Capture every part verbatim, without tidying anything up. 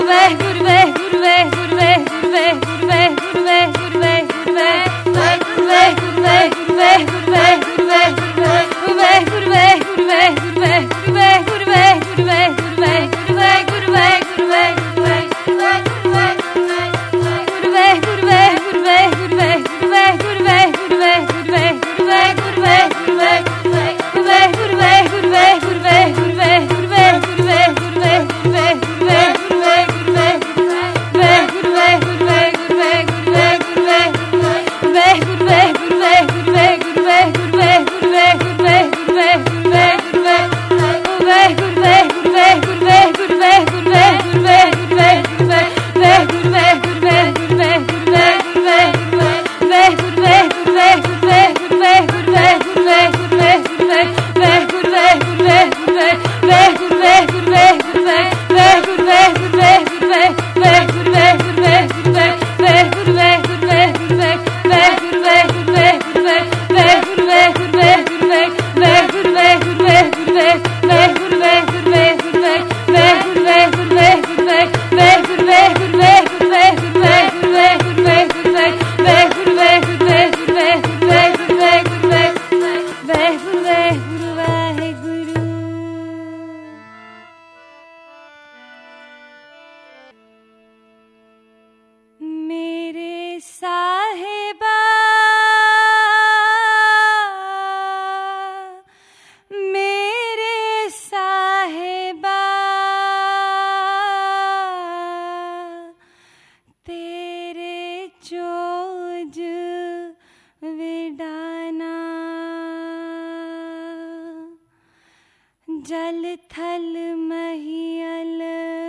जल थल महियल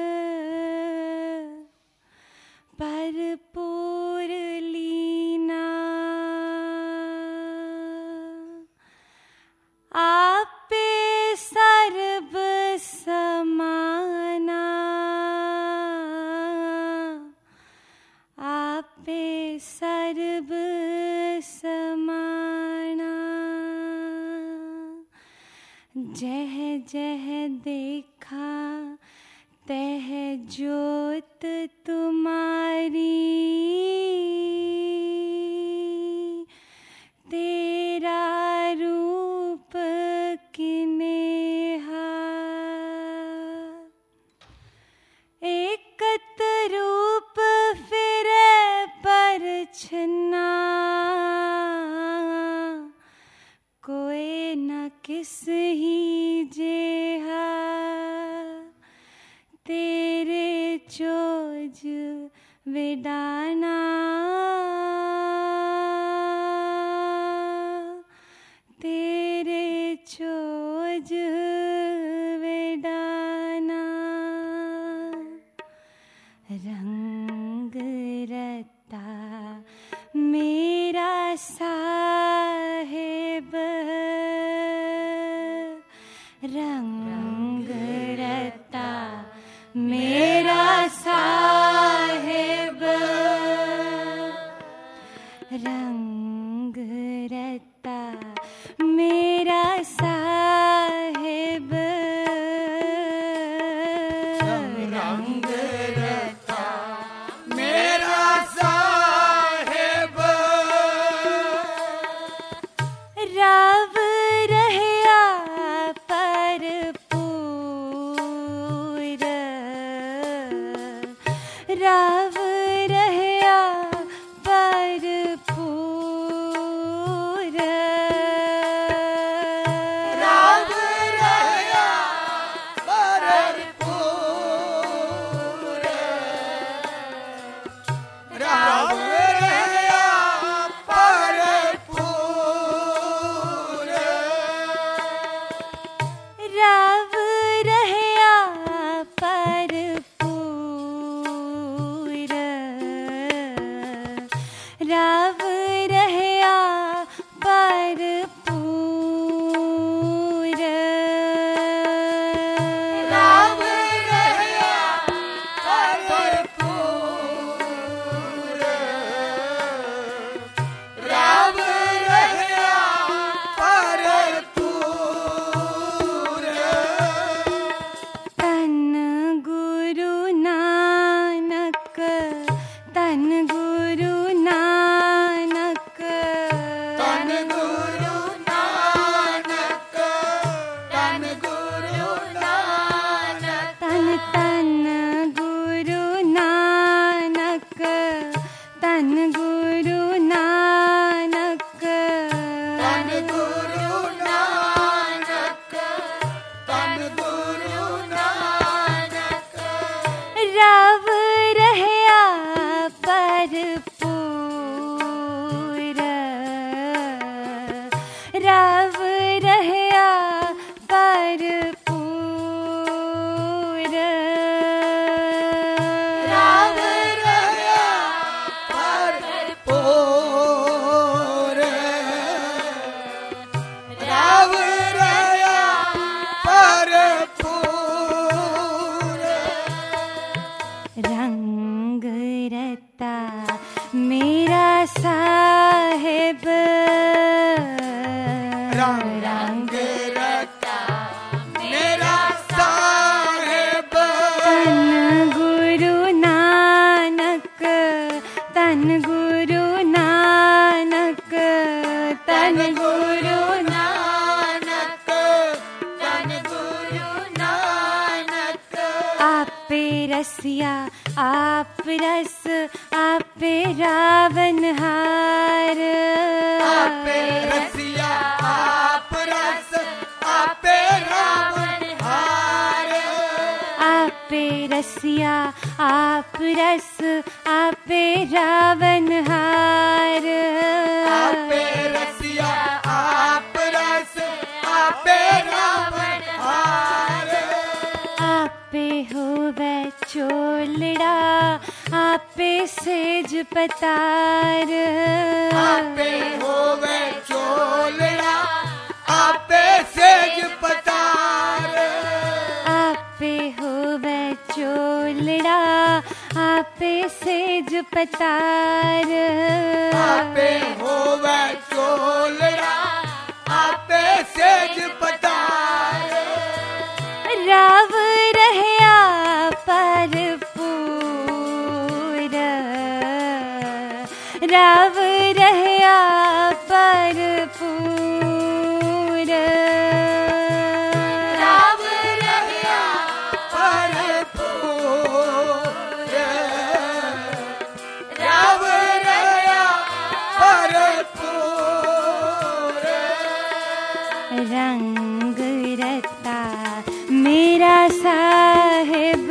भरपूर लीना, आपे सर्ब समाना, आपे सर्ब समाना। जह जह देखा तह ज्योत तुम्हारी, तेरा रूप किनेहा। एकत रूप फिरे परछना, कोई न किस ही जेहा। तेरे चोज विडाना, तेरे चोज विडाना। रंग रता मेरा साहिब, रंग रता मेरा साहिब, रंग रता मेरा साहिब, रंग रता मेरा साहिब। राव रहया भरपूर, आपे रसिया आप रस आपे रावण हार। आपे रसिया आप रस आपे रावण हार। आपे रसिया आप रस आपे रावण हार। आपे रसिया आप रस आपे रावण हार। आपे होवे चोलड़ा आपे सेज पतार। आपे होवे चोलड़ा आपे सेज पतार। आपे होवे चोलड़ा आपे सेज पतार। आपे होवे चोलड़ा आपे सेज पतार। राव रहया पर पूर। राव रहया पर पूर। राव रहया भरपूर। राव रहया भरपूर। रंग रता मेरा साहिब।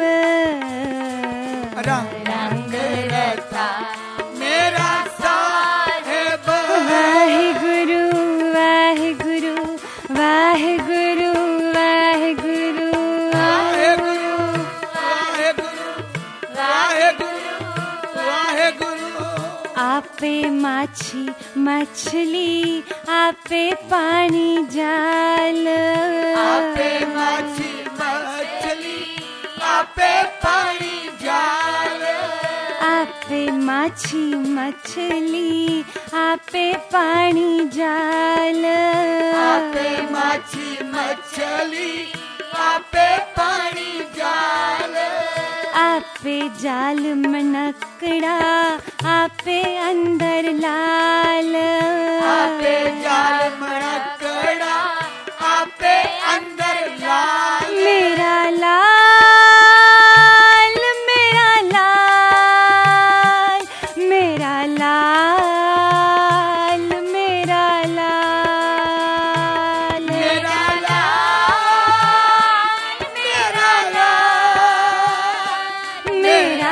रंग रता मेरा साहिब। वाहे गुरु वाहे गुरु वाहे गुरु वाहे गुरु। वाहे गुरु वाहे गुरु वाहे गुरु वाहे गुरु। आपे माछी मछली आपे पानी जाल। आपे माछी मछली आपे पानी जाल। आपे माछी मछली आपे पानी जाल। आपे माछी मछली आपे पानी जाल। आपे जाल मनकड़ा आपे अंदर लाल। आपे जाल मणकड़ा आपे अंदर लाल। मेरा लाल मेरा लाल मेरा लाल मेरा लाल। मेरा लाल मेरा लाल मेरा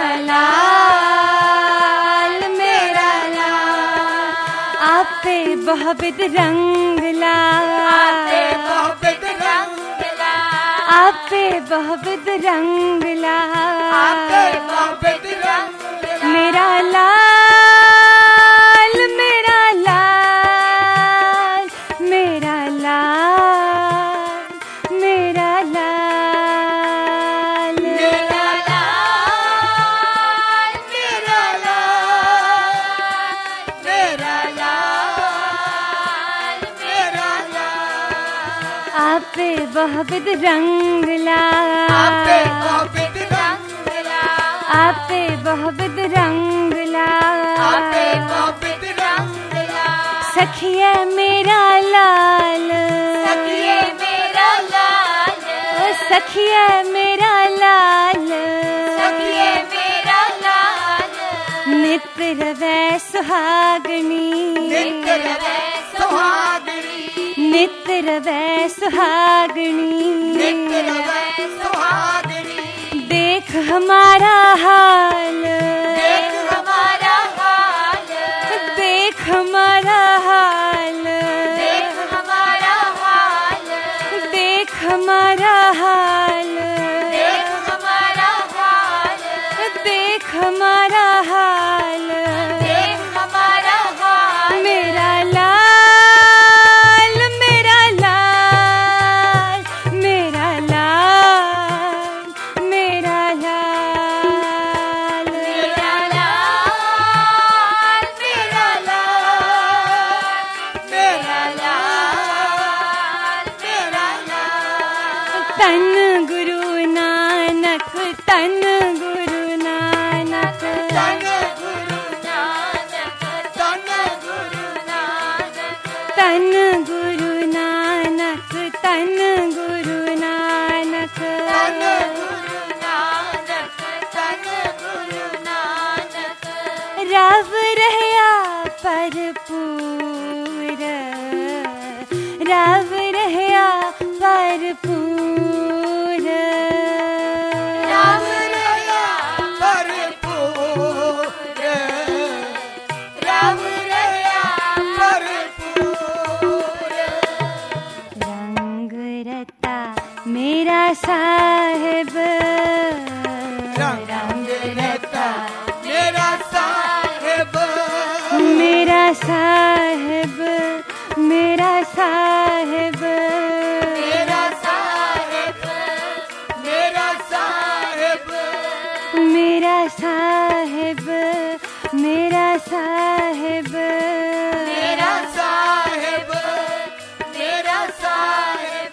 लाल मेरा लाल। आपे बहुविध रंग लाल। आपे बहुविध रंग लाल। आपे बहुविध रंग लाल। आपे बहुविध रंग लाल। मेरा लाल मेरा लाल मेरा लाल मेरा लाल। मेरा लाल मेरा लाल मेरा लाल मेरा लाल। आपे बहुविध रंग लाल। आपे बहुविध रंग लाल। आपे बहुविध रंग लाल। आपे बहुविध रंग लाल। सखिया मेरा लाल। सखिए मेरा लाल। ओ सखिया मेरा लाल। सखिए मेरा लाल। नित रवै सुहागनी। नित रवै सुहागनी। नित रवै सुहागनी। नित रवै सुहागनी। देख हमारा हाल। देख हमारा हाल। देख हमारा हाल। देख हमारा हाल। देख हमारा हाल। देख हमारा हाल। देख हमारा हाल। देख हमारा हाल। मेरा लाल मेरा लाल मेरा लाल मेरा लाल। मेरा लाल मेरा लाल मेरा लाल मेरा लाल। तन गुरु नानक तन गुरु नानक। तन गुरु नानक तन गुरु नानक। तन गुरु नानक तन गुरु नानक। तन गुरु नानक भरपूर, रब रहया भरपूर, रब रहया भरपूर, रब रहया भरपूर। रंग रता मेरा साहिब, रंग रता मेरा साहिब, मेरा साहिब, मेरा साहिब, मेरा साहिब, मेरा साहिब, मेरा साहिब, मेरा साहिब, मेरा साहिब, मेरा साहिब।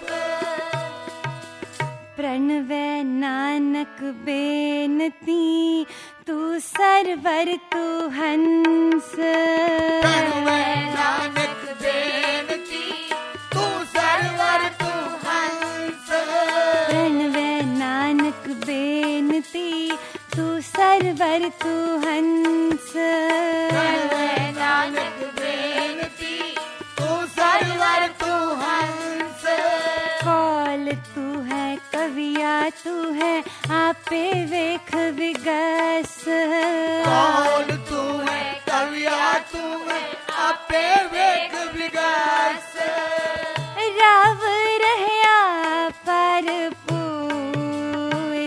प्रणवै नानक बेनती, तू सरवर तू हंस, प्रणवै नानक बेनती, तू सरवर तू हंस। प्रणवै नानक बेनती, तू सरवर तू हंस, प्रणवै नानक बेनती, तू सरवर तू हंस। कौल तू है कविया तू है, आपे वेख विगस, कौल तू है कविया तू है, आपे वेख विगस। रब रहया भरपूर,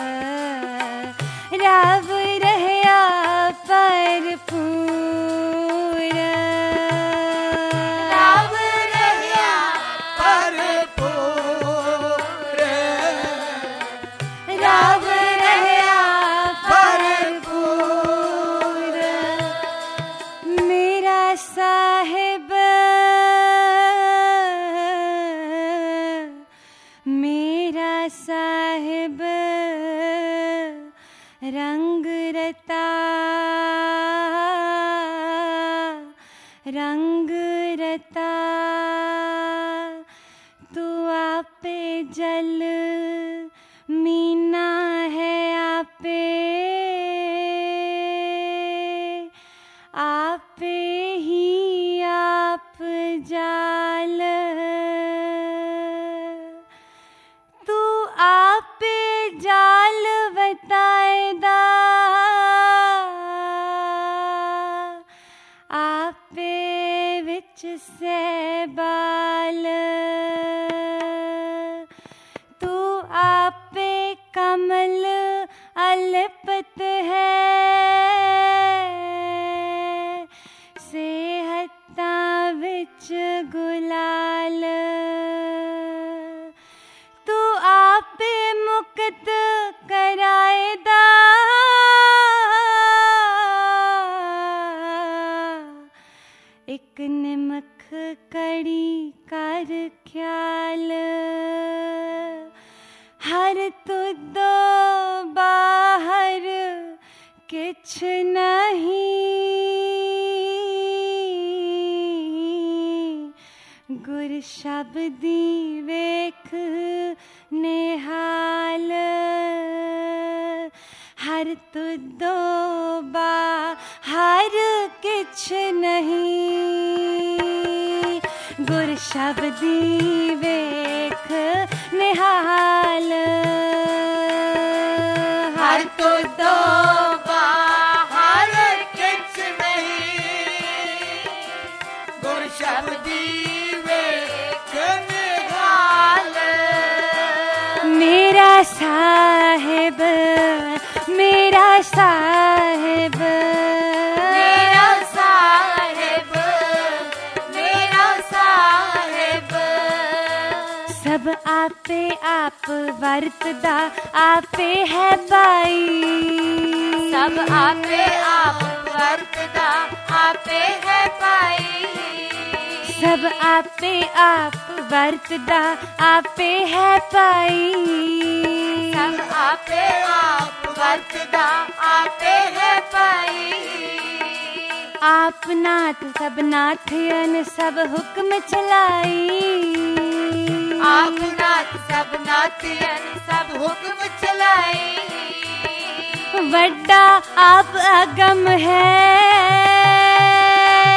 रब रहया भरपूर, रब रहया भरपूर, रब रहया भरपूर। मेरा साहिब, मेरा साहिब, रंग रता, रंग रता, तू आपे जल मीना है, आपे आपे ही आप जाल, तू आपे जाल बताएदा, आपे विच से बाल, तू आपे कमल अलिपत है, सेहता विच गुलाल, तू आपे मुक्त कराएदा, एक निमख कड़ी कर ख्याल, हर तुदो बाहर किछ नहीं, गुर शब्दी वेख निहाल, हर तुदो बाहर किछ नहीं, गुर शब्दी वेख निहाल, हर तो दो बाहर किछ नहीं, गुर शब्दी वेख निहाल। मेरा साहिब, मेरा साहिब, मेरा साहिब, मेरा साहिब, सब आपे आप वरतदा, आपे है पाई, सब आपे आप वर्तदा, आपे है पाई। सब आपे आप वरतदा, आपे है पाई, सब आपे आप वर्तदा, आपे है पाई। आप नाथ सब नाथियन सब हुक्म चलाई, आप नाथ सब नाथियन सब हुक्म चलाई। वड्डा आप अगम है,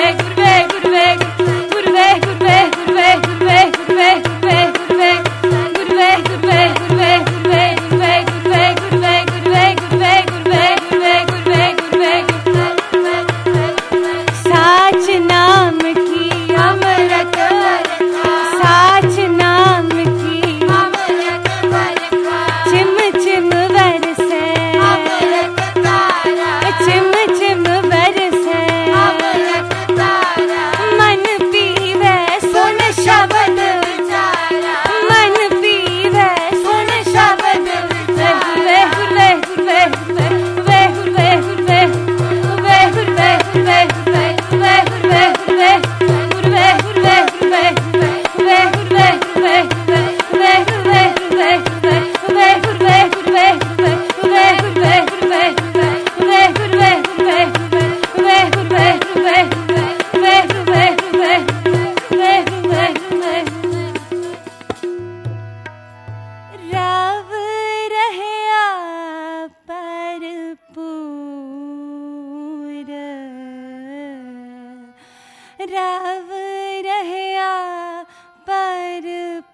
रव रहया पर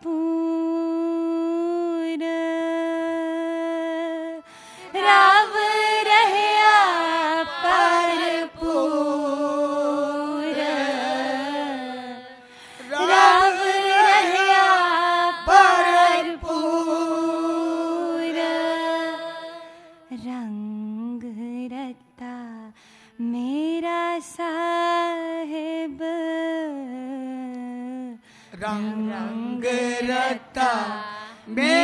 पूर रव रहया पर पूर रव रहया पर पूर रंग रता मेरा साहिब रंग रता